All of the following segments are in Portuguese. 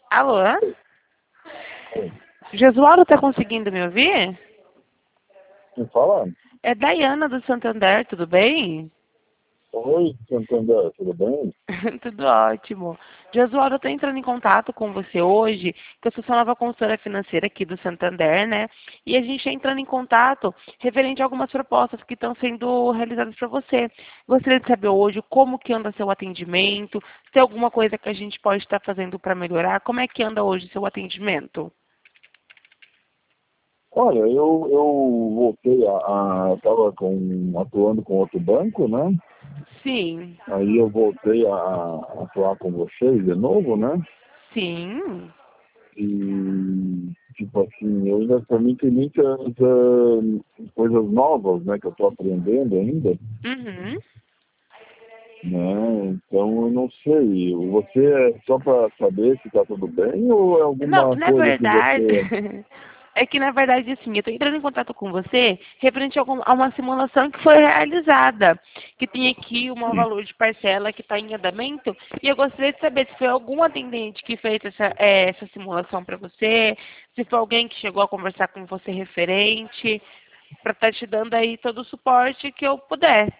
Alô? Oi. Jesualdo, tá conseguindo me ouvir? Quem fala? É Daiana do Santander, tudo bem? Oi, Santander, tudo bem? Tudo ótimo. Jesualdo, eu tô entrando em contato com você hoje, que eu sou sua nova consultora financeira aqui do Santander, né? E a gente está entrando em contato referente a algumas propostas que estão sendo realizadas para você. Gostaria de saber hoje como que anda seu atendimento, se tem alguma coisa que a gente pode estar fazendo para melhorar, como é que anda hoje seu atendimento? Olha, eu voltei estava atuando com outro banco, né? Sim, Aí eu voltei a atuar com vocês de novo, né? sim. E, tipo assim, eu ainda, para mim tem muitas coisas novas, né? Que eu estou aprendendo ainda, Uhum. né? Então eu não sei, você é só para saber se está tudo bem ou é Não, alguma na coisa que verdade, você... é que na verdade, assim, eu estou entrando em contato com você referente a uma simulação que foi realizada, que tem aqui um valor de parcela que está em andamento, e eu gostaria de saber se foi algum atendente que fez essa simulação para você, se foi alguém que chegou a conversar com você referente, para estar te dando aí todo o suporte que eu puder.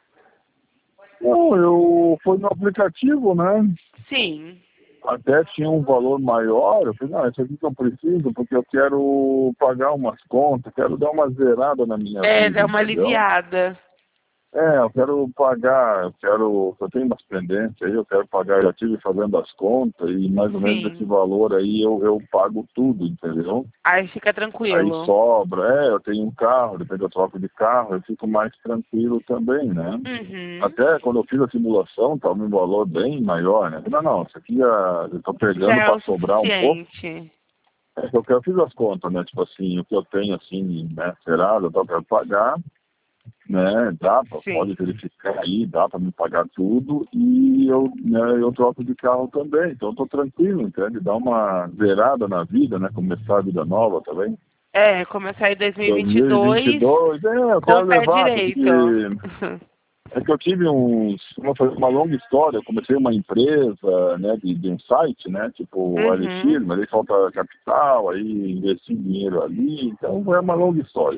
Não, eu fui no aplicativo, né? Sim, Até tinha um valor maior. Eu falei, não, isso aqui que eu preciso, porque eu quero pagar umas contas, quero dar uma zerada na minha vida, dá uma entendeu? aliviada. Eu quero pagar, eu tenho umas pendências aí, eu quero pagar, já tive fazendo as contas, e mais ou menos esse Sim, valor aí eu pago tudo, entendeu? aí fica Aí tranquilo. sobra, eu tenho um carro, depois eu troco de carro, eu fico mais tranquilo também, né? Uhum. Até quando eu fiz a simulação, estava um valor bem maior, né? Não, isso aqui eu estou Já pegando é para o sobrar um pouco. suficiente. É que eu fiz as contas, né? Tipo assim, o que eu tenho, assim, né, zerado, eu tô para pagar, né? Pode Sim. verificar aí, dá para me pagar tudo e eu troco de carro também. Então eu tô tranquilo, entende? Dá uma zerada na vida, né? Começar a vida nova também. É, começar em 2022 2022, eu com o quero pé levar, porque direito. é que eu tive uma longa história. Eu comecei uma empresa, né, de um site, né, tipo Uhum. Elixir, mas aí falta capital, aí investi dinheiro ali, então é uma longa história.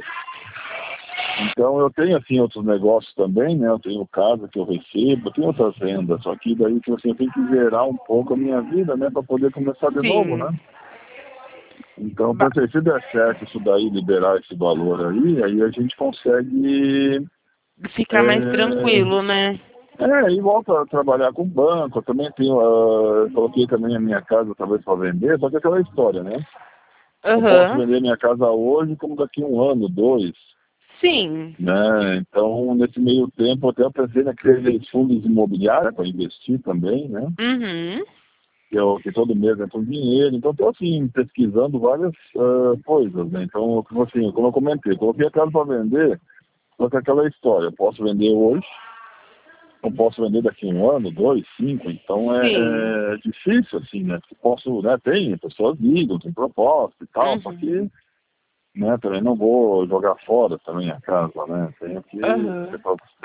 Então eu tenho, assim, outros negócios também, né, eu tenho casa que eu recebo, eu tenho outras rendas, só que daí, tipo assim, eu tenho que zerar um pouco a minha vida, né, para poder começar de novo, né. Sim. Então, eu Ba- pensei, se der certo isso daí, liberar esse valor aí a gente consegue Ficar mais é, tranquilo, né? e volta a trabalhar com banco. Eu também tenho, coloquei também a minha casa talvez para vender, só que é aquela história, né? Eu posso Aham. vender minha casa hoje como daqui um ano, dois, Sim. né? Então, nesse meio tempo, até eu pensei naqueles fundos imobiliários para investir também, né? Uhum. Que todo mês entra um dinheiro. Então, estou assim, pesquisando várias coisas, né? Então, assim, como eu comentei, coloquei a casa para vender, só que é aquela história, eu posso vender hoje, não posso vender daqui a um ano, dois, cinco, então Sim. é difícil, assim, né? Porque posso, né? Tem, pessoas ligam, tem proposta e tal, só que, Uhum. né, também não vou jogar fora também a casa, né? Tenho que. Aham.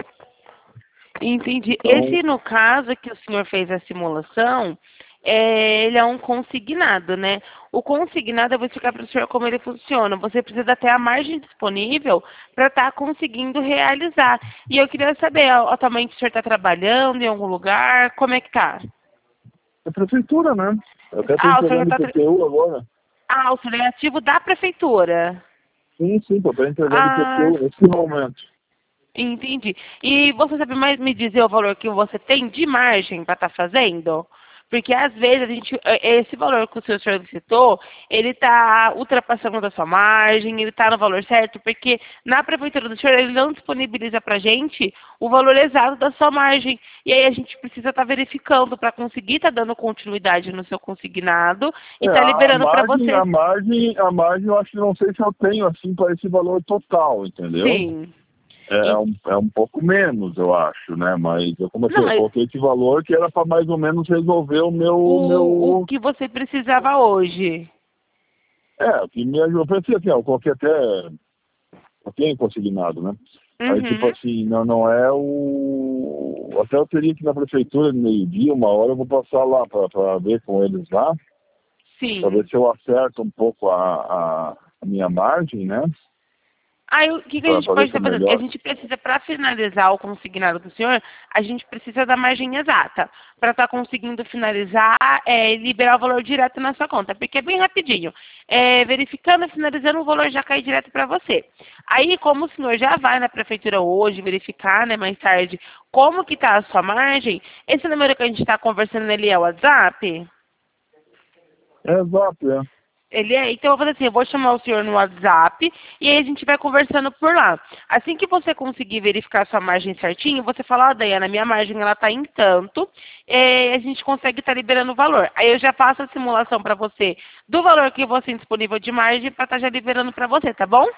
Entendi. Então, Esse, no caso que o senhor fez a simulação, ele é um consignado, né? O consignado, eu vou explicar para o senhor como ele funciona. Você precisa ter a margem disponível para estar conseguindo realizar. E eu queria saber, atualmente o senhor está trabalhando em algum lugar? Como é que tá? é prefeitura, né? Eu até estou Ah, o senhor já entregando está... IPTU agora. Ah, o senhor é ativo da prefeitura. Sim, estou até entregando Ah, IPTU nesse momento. entendi. E você sabe mais me dizer o valor que você tem de margem para estar fazendo? Porque às vezes esse valor que o senhor solicitou, ele está ultrapassando da sua margem, ele está no valor certo, porque na prefeitura do senhor ele não disponibiliza para a gente o valor exato da sua margem. E aí a gente precisa estar verificando para conseguir estar dando continuidade no seu consignado e estar A liberando para margem, você. eu acho que não sei se eu tenho assim para esse valor total, entendeu? Sim. É um pouco menos, eu acho, né? Mas eu comecei, Não, eu coloquei esse valor que era para mais ou menos resolver o que você precisava hoje. o que me ajudou. Eu pensei assim, eu coloquei até consignado, né? Aí, tipo Uhum. assim, não é até eu teria que ir na prefeitura no meio-dia, uma hora, eu vou passar lá para ver com eles lá, Sim. Para ver se eu acerto um pouco a minha margem, né? Aí, o que a Pra gente pode estar fazer fazendo? A melhor. gente precisa, para finalizar o consignado do senhor, a gente precisa da margem exata, para estar conseguindo finalizar e liberar o valor direto na sua conta, porque é bem rapidinho. Verificando e finalizando, o valor já cai direto para você. Aí, como o senhor já vai na prefeitura hoje verificar, né, mais tarde, como que está a sua margem, esse número que a gente está conversando, ele é o WhatsApp? Exato, é. Ele é, então eu vou fazer assim, eu vou chamar o senhor no WhatsApp e aí a gente vai conversando por lá. Assim que você conseguir verificar a sua margem certinho, você fala, Daiana, minha margem ela tá em tanto, a gente consegue estar liberando o valor. Aí eu já faço a simulação para você do valor que você tem disponível de margem para estar já liberando para você, tá bom?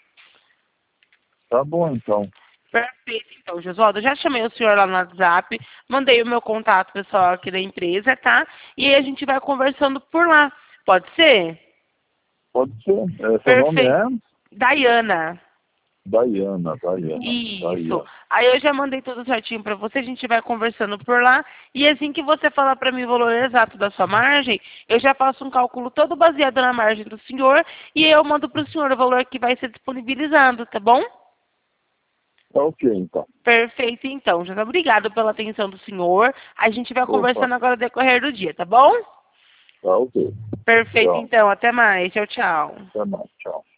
Tá bom, então. Perfeito, então, Josualdo, eu já chamei o senhor lá no WhatsApp, mandei o meu contato pessoal aqui da empresa, tá? E aí a gente vai conversando por lá. Pode ser? Pode ser. Seu nome Perfeito. é? Daiana. Daiana. Isso. Aí eu já mandei tudo certinho para você, a gente vai conversando por lá. E assim que você falar para mim o valor exato da sua margem, eu já faço um cálculo todo baseado na margem do senhor e eu mando para o senhor o valor que vai ser disponibilizado, tá bom? Tá ok, então. Perfeito, então. Já obrigado pela atenção do senhor. A gente vai Opa, conversando agora no decorrer do dia, tá bom? tá ok. Perfeito, Tchau. então. Até mais. Tchau, tchau. Até mais. Tchau.